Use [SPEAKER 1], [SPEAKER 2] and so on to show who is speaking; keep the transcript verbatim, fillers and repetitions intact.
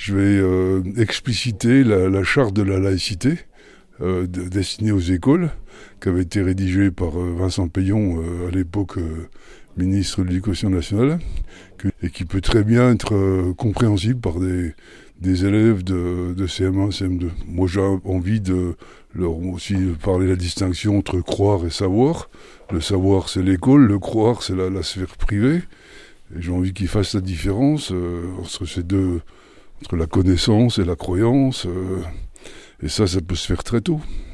[SPEAKER 1] je vais euh, expliciter la, la charte de la laïcité euh, de, destinée aux écoles, qui avait été rédigée par euh, Vincent Payon, euh, à l'époque euh, ministre de l'Éducation nationale, que, et qui peut très bien être euh, compréhensible par des, des élèves de, de C M un, C M deux. Moi, j'ai envie de leur aussi parler de la distinction entre croire et savoir. Le savoir, c'est l'école, le croire, c'est la, la sphère privée. Et j'ai envie qu'ils fassent la différence euh, entre ces deux, entre la connaissance et la croyance. Euh, et ça, ça peut se faire très tôt.